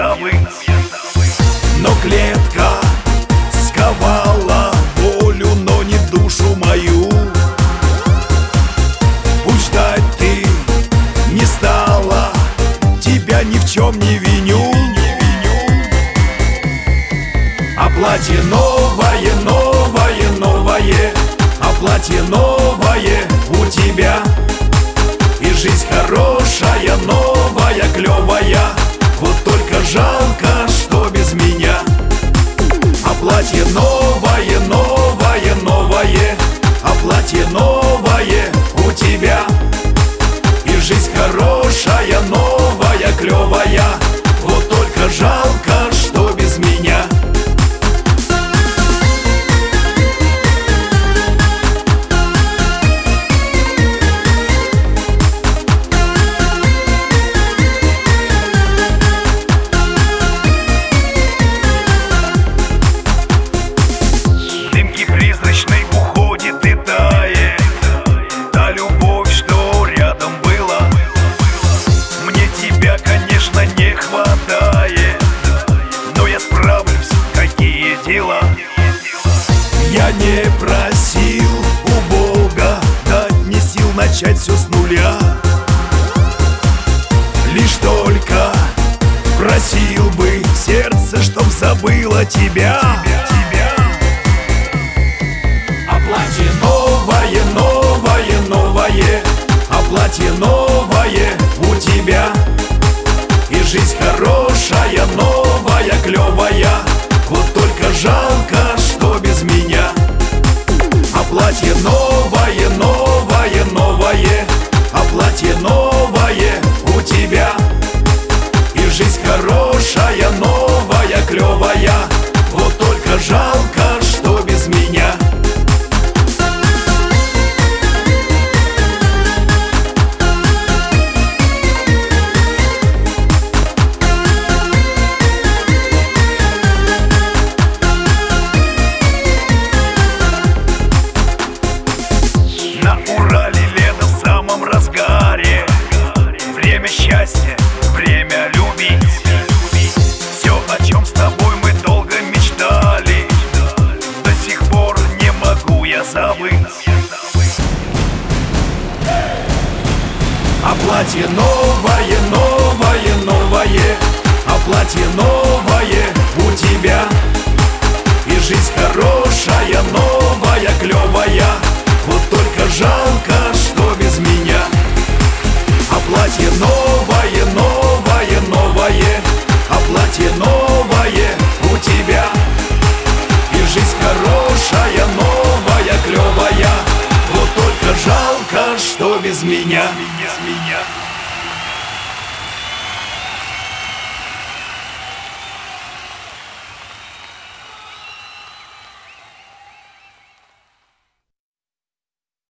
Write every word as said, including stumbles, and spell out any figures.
забыть. Но клетка сковала волю, но не душу мою. Пусть ждать ты не стала, тебя ни в чем не виню. А платье новое, новое, новое, а платье новое у тебя. И жизнь хорошая, новая, клевая, вот только жалко, что без меня. А платье новое, новое, новое, а платье новое у тебя. И жизнь хорошая, новая, клевая, вот только жалко, что без меня. Призрачной уходит и тает та любовь, что рядом была. Мне тебя, конечно, не хватает, но я справлюсь, какие дела. Я не просил у Бога дать мне сил начать все с нуля. Лишь только просил бы сердце, чтоб забыло тебя. Платье новое, новое, новое, а платье новое у тебя. И жизнь хорошая, новая, клевая, вот только жалко, что без меня. А платье новое, новое, новое, а платье новое у тебя. И жизнь хорошая, новая, клевая, вот только жалко, что без меня. На Урале лето в самом разгаре. Время счастья, время любить. Все, о чем с тобой мы долго мечтали, до сих пор не могу я забыть. А платье новое, новое, новое, а платье новое у тебя. И жизнь хорошая, новая, клевая, вот только жалко, что без меня. А платье новое, новое, новое, а платье новое у тебя. И жизнь хорошая, новая, клевая, вот только жалко, что без меня. Без меня.